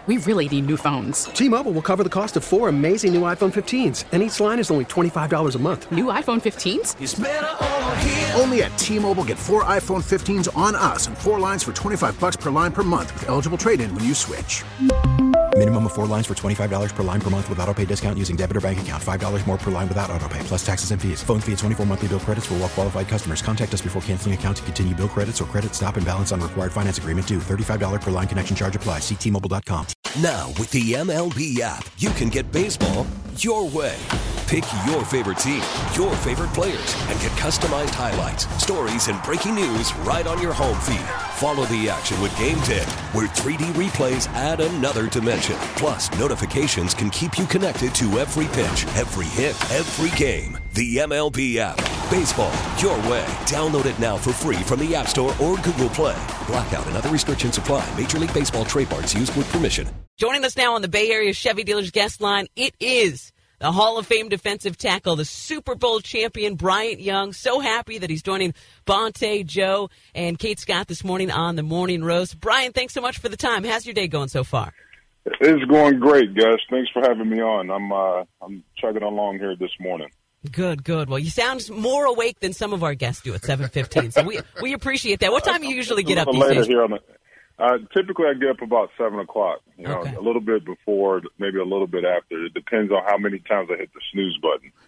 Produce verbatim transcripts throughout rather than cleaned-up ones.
We really need new phones. T-Mobile will cover the cost of four amazing new iPhone fifteens, and each line is only twenty-five dollars a month. New iPhone fifteens? It's better over here. Only at T-Mobile, get four iPhone fifteens on us and four lines for twenty-five dollars per line per month with eligible trade-in when you switch. Minimum of four lines for twenty-five dollars per line per month with autopay discount using debit or bank account. five dollars more per line without autopay, plus taxes and fees. Phone fee at twenty-four monthly bill credits for well-qualified customers. Contact us before canceling account to continue bill credits or credit stop and balance on required finance agreement due. thirty-five dollars per line connection charge applies. See T Mobile dot com. Now, with the M L B app, you can get baseball your way. Pick your favorite team, your favorite players, and get customized highlights, stories, and breaking news right on your home feed. Follow the action with Game Day, where three D replays add another dimension. Plus, notifications can keep you connected to every pitch, every hit, every game. The M L B app. Baseball your way. Download it now for free from the App Store or Google Play. Blackout and other restrictions apply. Major League Baseball trademarks used with permission. Joining us now on the Bay Area Chevy Dealers guest line, it is the Hall of Fame defensive tackle, the Super Bowl champion, Bryant Young. So happy that he's joining Bonta, Joe, and Kate Scott this morning on the Morning Roast. Bryant, thanks so much for the time. How's your day going so far? It's going great, guys. Thanks for having me on. I'm uh, I'm chugging along here this morning. Good, good. Well, you sound more awake than some of our guests do at seven fifteen, so we we appreciate that. What time do you usually get up these later days? Here on the, uh, typically, I get up about seven o'clock. You know, Okay. a little bit before, maybe a little bit after. It depends on how many times I hit the snooze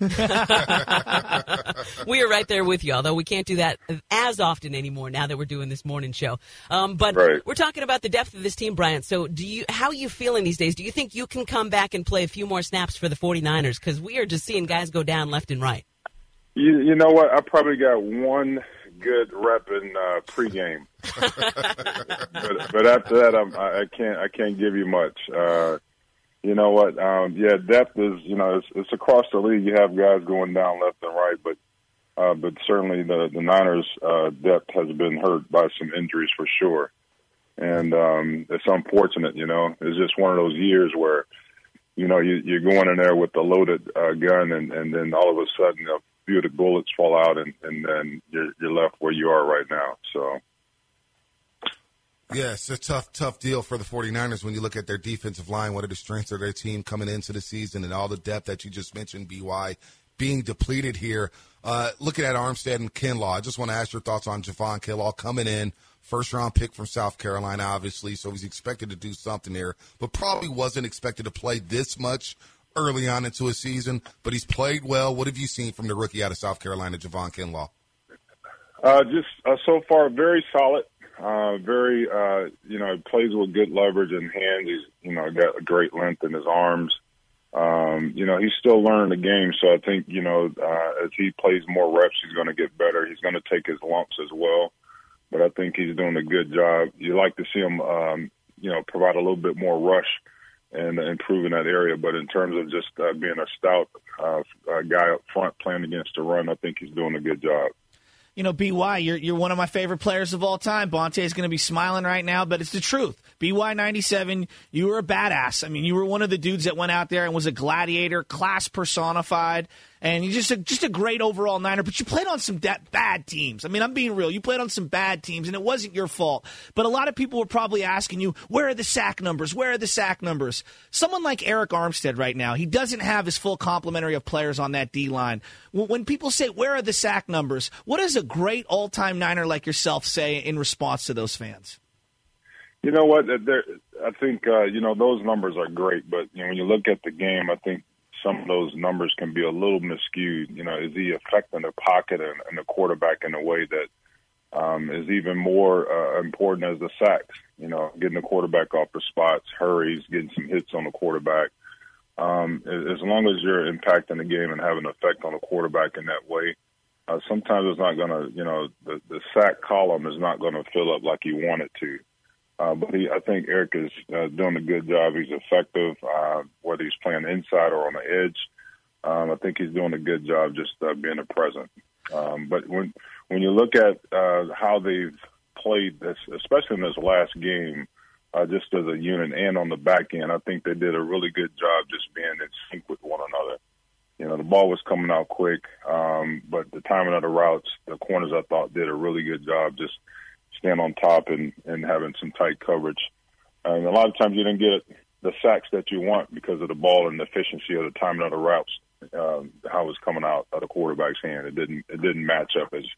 button. We are right there with you, although we can't do that as often anymore now that we're doing this morning show. Um, but Right. we're talking about the depth of this team, Bryant. So do you, how are you feeling these days? Do you think you can come back and play a few more snaps for the 49ers? Because we are just seeing guys go down left and right. You, you know what? I probably got one good rep in uh, pregame, but, but after that, I'm, I I can't. I can't give you much. Uh, you know what? Um, yeah, depth is. You know, it's, it's across the league. You have guys going down left and right, but uh, but certainly the the Niners' uh, depth has been hurt by some injuries for sure, and um, it's unfortunate. You know, it's just one of those years where you know you, you're going in there with a loaded uh, gun, and, and then all of a sudden. You know, few of the bullets fall out, and, and then you're, you're left where you are right now. So, yeah, it's a tough, tough deal for the 49ers when you look at their defensive line, what are the strengths of their team coming into the season, and all the depth that you just mentioned, B Y, being depleted here. Uh, looking at Armstead and Kinlaw, I just want to ask your thoughts on Javon Kinlaw coming in, first-round pick from South Carolina, obviously, so he's expected to do something here, but probably wasn't expected to play this much early on into a season, but he's played well. What have you seen from the rookie out of South Carolina, Javon Kinlaw? uh, just uh, so far, very solid. Uh, very, uh, you know, plays with good leverage in hands. He's, you know, got a great length in his arms. Um, you know, he's still learning the game, so I think, you know, uh, as he plays more reps, he's going to get better. He's going to take his lumps as well, but I think he's doing a good job. You like to see him, um, you know, provide a little bit more rush and improve in that area. But in terms of just uh, being a stout uh, uh, guy up front playing against the run, I think he's doing a good job. You know, B Y, you're you're one of my favorite players of all time. Bonta is going to be smiling right now, but it's the truth. B Y ninety-seven, you were a badass. I mean, you were one of the dudes that went out there and was a gladiator, class personified, and you just a, just a great overall Niner. But you played on some da- bad teams. I mean, I'm being real. You played on some bad teams, and it wasn't your fault. But a lot of people were probably asking you, where are the sack numbers? Where are the sack numbers? Someone like Eric Armstead right now, he doesn't have his full complementary of players on that D-line. When people say, where are the sack numbers, what does a great all-time Niner like yourself say in response to those fans? You know what? There, I think, uh, you know, those numbers are great. But, you know, when you look at the game, I think some of those numbers can be a little miscued. You know, is he affecting the pocket and, and the quarterback in a way that um, is even more uh, important as the sacks? You know, getting the quarterback off the spots, hurries, getting some hits on the quarterback. Um, as long as you're impacting the game and having an effect on the quarterback in that way, uh, sometimes it's not going to, you know, the, the sack column is not going to fill up like you want it to. Uh, but he, I think Eric is uh, doing a good job. He's effective, uh, whether he's playing inside or on the edge. Um, I think he's doing a good job just uh, being a present. Um, but when when you look at uh, how they've played this, especially in this last game, uh, just as a unit and on the back end, I think they did a really good job just being in sync with one another. You know, the ball was coming out quick, um, but the timing of the routes, the corners I thought did a really good job just staying on top and, and having some tight coverage. And a lot of times you didn't get the sacks that you want because of the ball and the efficiency of the timing of the routes, um, how it was coming out of the quarterback's hand. It didn't it didn't match up as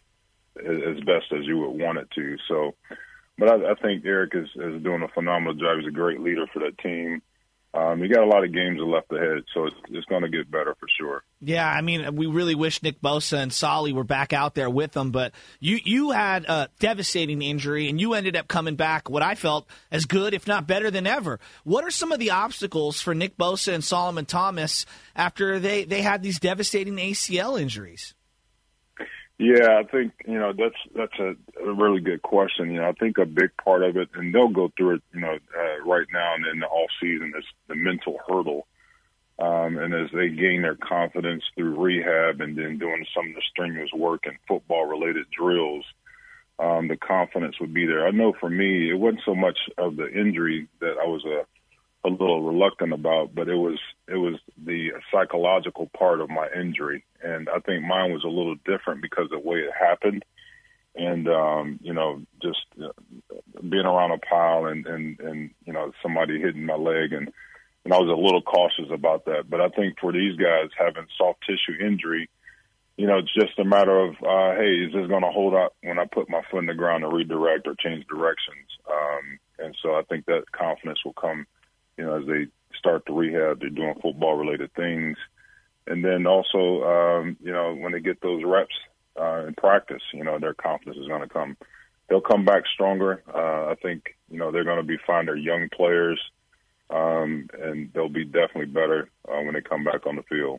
as best as you would want it to. So, but I, I think Eric is, is doing a phenomenal job. He's a great leader for that team. Um, he got a lot of games left ahead, so it's, it's going to get better for sure. Yeah, I mean, we really wish Nick Bosa and Solly were back out there with them, but you you had a devastating injury, and you ended up coming back, what I felt, as good, if not better than ever. What are some of the obstacles for Nick Bosa and Solomon Thomas after they, they had these devastating A C L injuries? Yeah, I think, you know, that's that's a, a really good question. You know, I think a big part of it, and they'll go through it, you know, uh, right now and in the off season, is the mental hurdle. Um, and as they gain their confidence through rehab and then doing some of the strenuous work and football-related drills, um, the confidence would be there. I know for me, it wasn't so much of the injury that I was a a little reluctant about, but it was it was the psychological part of my injury, and I think mine was a little different because of the way it happened, and um, you know, just uh, being around a pile and, and and you know somebody hitting my leg, and and I was a little cautious about that. But I think for these guys having soft tissue injury, you know, it's just a matter of uh, hey, is this going to hold up when I put my foot in the ground to redirect or change directions? Um, and so I think that confidence will come. You know, as they start the rehab, they're doing football-related things. And then also, um, you know, when they get those reps uh, in practice, you know, their confidence is going to come. They'll come back stronger. Uh, I think, you know, they're going to be fine. They're young players, um, and they'll be definitely better uh, when they come back on the field.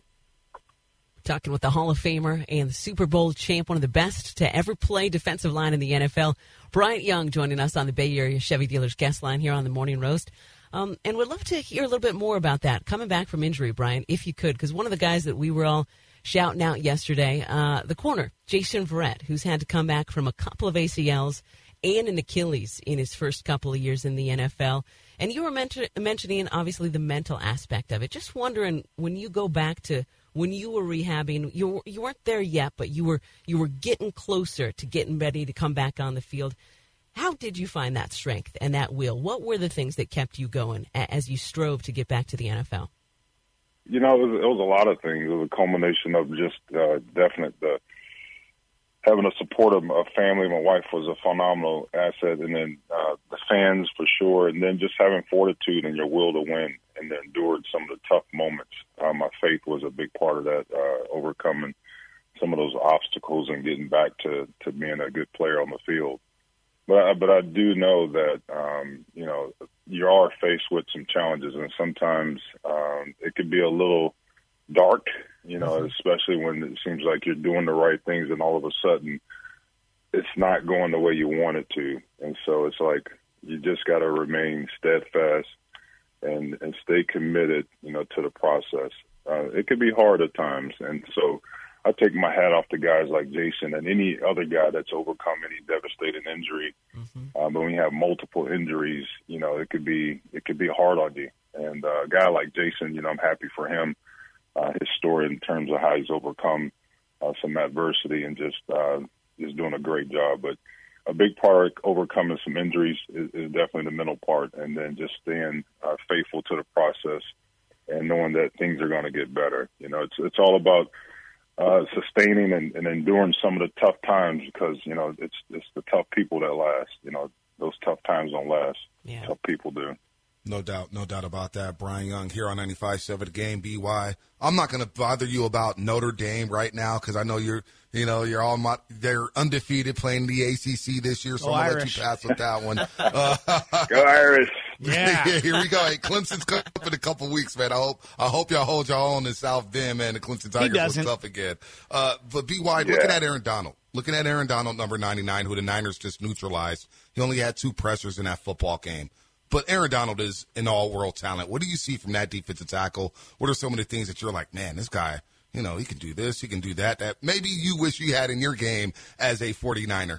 Talking with the Hall of Famer and the Super Bowl champ, one of the best to ever play defensive line in the N F L, Bryant Young, joining us on the Bay Area Chevy Dealers guest line here on the Morning Roast. Um, and we'd love to hear a little bit more about that, coming back from injury, Brian, if you could, because one of the guys that we were all shouting out yesterday, uh, the corner, Jason Verrett, who's had to come back from a couple of A C Ls and an Achilles in his first couple of years in the N F L. And you were mention- mentioning, obviously, the mental aspect of it. Just wondering, when you go back to when you were rehabbing, you, you weren't there yet, but you were you were getting closer to getting ready to come back on the field. How did you find that strength and that will? What were the things that kept you going as you strove to get back to the N F L? You know, it was, it was a lot of things. It was a culmination of just uh, definite uh, having a supportive a family. My wife was a phenomenal asset, and then uh, the fans for sure, and then just having fortitude and your will to win and then endured some of the tough moments. Uh, my faith was a big part of that, uh, overcoming some of those obstacles and getting back to, to being a good player on the field. But I, but I do know that, um, you know, you are faced with some challenges, and sometimes um, it could be a little dark, you know, especially when it seems like you're doing the right things and all of a sudden it's not going the way you want it to. And so it's like you just got to remain steadfast and, and stay committed, you know, to the process. Uh, it could be hard at times, and so I take my hat off to guys like Jason and any other guy that's overcome any devastating injury. Mm-hmm. Uh, but when you have multiple injuries, you know, it could be it could be hard on you. And uh, a guy like Jason, you know, I'm happy for him, uh, his story in terms of how he's overcome uh, some adversity and just uh, is doing a great job. But a big part of overcoming some injuries is, is definitely the mental part, and then just staying uh, faithful to the process and knowing that things are going to get better. You know, it's it's all about Uh, sustaining and, and enduring some of the tough times, because, you know, it's it's the tough people that last. You know, those tough times don't last. Yeah. Tough people do. No doubt, no doubt about that. Brian Young here on ninety-five point seven The Game, B Y. I'm not going to bother you about Notre Dame right now because I know you're, you know, you're all my, they're undefeated playing the A C C this year, so Go I'm going to Irish. let you pass with that one. Uh, Go Irish. Yeah. Here we go. Hey, Clemson's coming up in a couple weeks, man. I hope I hope y'all hold y'all own in South Bend, man. The Clemson Tigers look tough again. Uh, but B Y, yeah. looking at Aaron Donald, looking at Aaron Donald, number ninety-nine, who the Niners just neutralized. He only had two pressures in that football game. But Aaron Donald is an all-world talent. What do you see from that defensive tackle? What are some of the things that you're like, man, this guy, you know, he can do this, he can do that, that maybe you wish you had in your game as a forty-niner?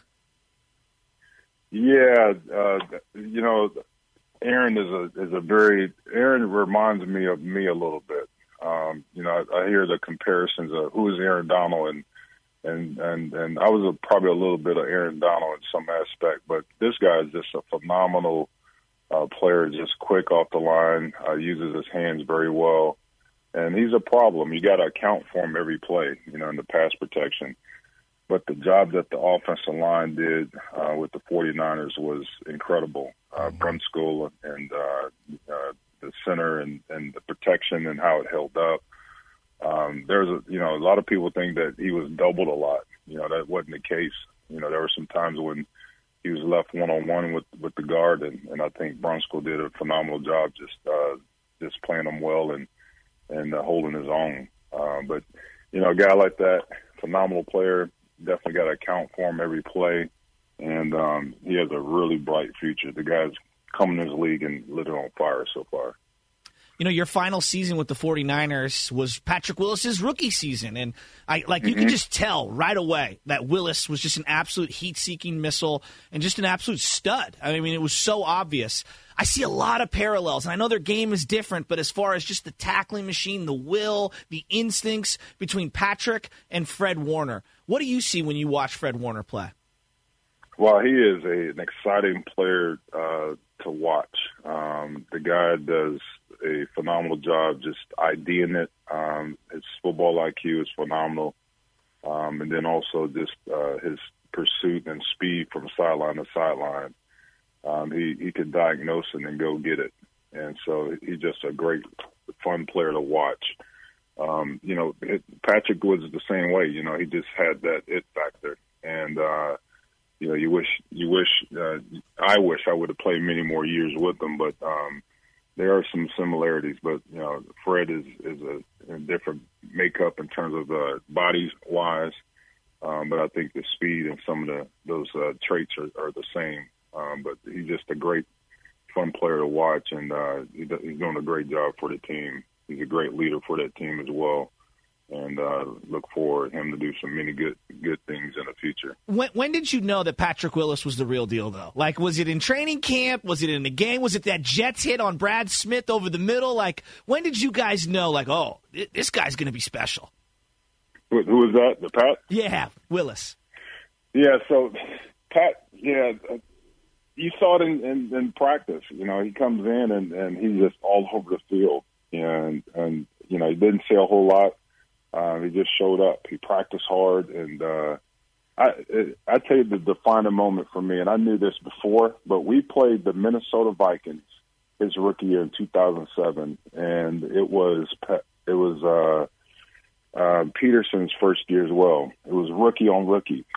Yeah, uh, you know, Aaron is a is a very Aaron reminds me of me a little bit. Um, you know, I, I hear the comparisons of who is Aaron Donald, and and and and I was a, probably a little bit of Aaron Donald in some aspect, but this guy is just a phenomenal uh, player, just quick off the line, uh, uses his hands very well. And he's a problem. You got to account for him every play, you know, in the pass protection. But the job that the offensive line did uh, with the 49ers was incredible. Uh, Brunskill and uh, uh, the center and, and the protection and how it held up. Um, there's a, you know, a lot of people think that he was doubled a lot. You know, that wasn't the case. You know, there were some times when he was left one-on-one with, with the guard, and, and I think Brunskill did a phenomenal job just uh, just playing him well and, and uh, holding his own. Uh, but, you know, a guy like that, phenomenal player, definitely got to account for him every play, and um, he has a really bright future. The guy's coming in this league and lit it on fire so far. You know, your final season with the 49ers was Patrick Willis's rookie season. And I like mm-hmm. you could just tell right away that Willis was just an absolute heat-seeking missile and just an absolute stud. I mean, it was so obvious. I see a lot of parallels, and I know their game is different, but as far as just the tackling machine, the will, the instincts between Patrick and Fred Warner, what do you see when you watch Fred Warner play? Well, he is a, an exciting player uh, to watch. Um, the guy does a phenomenal job just IDing it. Um, his football I Q is phenomenal. Um, and then also just uh, his pursuit and speed from sideline to sideline. Um, he, he could diagnose it and go get it. And so he's just a great, fun player to watch. Um, you know, it, Patrick was the same way. You know, he just had that it factor. And, uh, you know, you wish, you wish, uh, I wish I would have played many more years with him, but um, there are some similarities. But, you know, Fred is, is a, a different makeup in terms of uh, bodies-wise. Um, but I think the speed and some of the those uh, traits are, are the same. Um, but he's just a great, fun player to watch, and uh, he, he's doing a great job for the team. He's a great leader for that team as well, and uh, look forward to him to do some many good good things in the future. When, when did you know that Patrick Willis was the real deal, though? Like, was it in training camp? Was it in the game? Was it that Jets hit on Brad Smith over the middle? Like, when did you guys know, like, oh, this guy's going to be special? Who, who was that, the Pat? Yeah, Willis. Yeah, so Pat, yeah, you saw it in, in, in practice. You know, he comes in and, and he's just all over the field. And, and, you know, he didn't say a whole lot. Uh, he just showed up. He practiced hard. And uh, I I tell you the defining moment for me, and I knew this before, but we played the Minnesota Vikings his rookie year in two thousand seven. And it was it was uh, uh, Peterson's first year as well. It was rookie on rookie.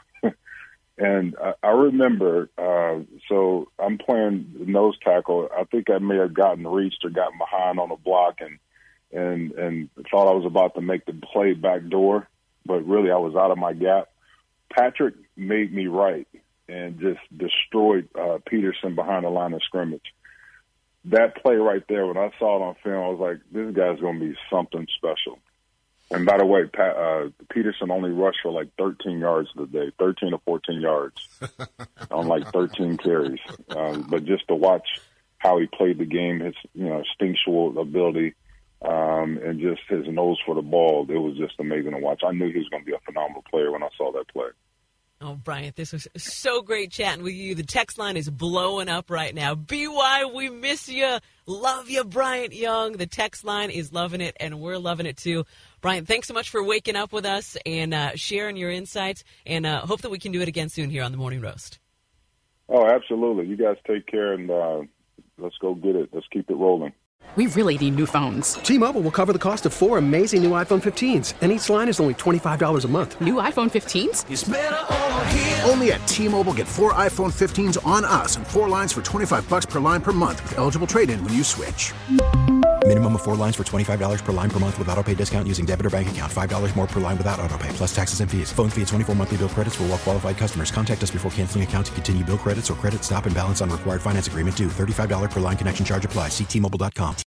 And I, I remember, uh, so I'm playing nose tackle. I think I may have gotten reached or gotten behind on a block and and and thought I was about to make the play back door, but really I was out of my gap. Patrick made me right and just destroyed uh, Peterson behind the line of scrimmage. That play right there, when I saw it on film, I was like, this guy's going to be something special. And by the way, Pat, uh, Peterson only rushed for like thirteen yards today, thirteen or fourteen yards on like thirteen carries. Um, but just to watch how he played the game, his you know instinctual ability, um, and just his nose for the ball, it was just amazing to watch. I knew he was going to be a phenomenal player when I saw that play. Oh, Bryant, this was so great chatting with you. The text line is blowing up right now. B Y, we miss you. Love you, Bryant Young. The text line is loving it, and we're loving it too. Bryant, thanks so much for waking up with us and uh, sharing your insights, and uh, hope that we can do it again soon here on the Morning Roast. Oh, absolutely. You guys take care, and uh, let's go get it. Let's keep it rolling. We really need new phones. T-Mobile will cover the cost of four amazing new iPhone fifteens, and each line is only twenty-five dollars a month. New iPhone fifteens? It's better over here. Only at T-Mobile, get four iPhone fifteens on us and four lines for twenty-five bucks per line per month with eligible trade-in when you switch. Minimum of four lines for twenty-five dollars per line per month with autopay discount using debit or bank account. five dollars more per line without autopay, plus taxes and fees. Phone fee at twenty-four monthly bill credits for well-qualified customers. Contact us before canceling account to continue bill credits or credit stop and balance on required finance agreement due. thirty-five dollars per line connection charge applies. See T Mobile dot com.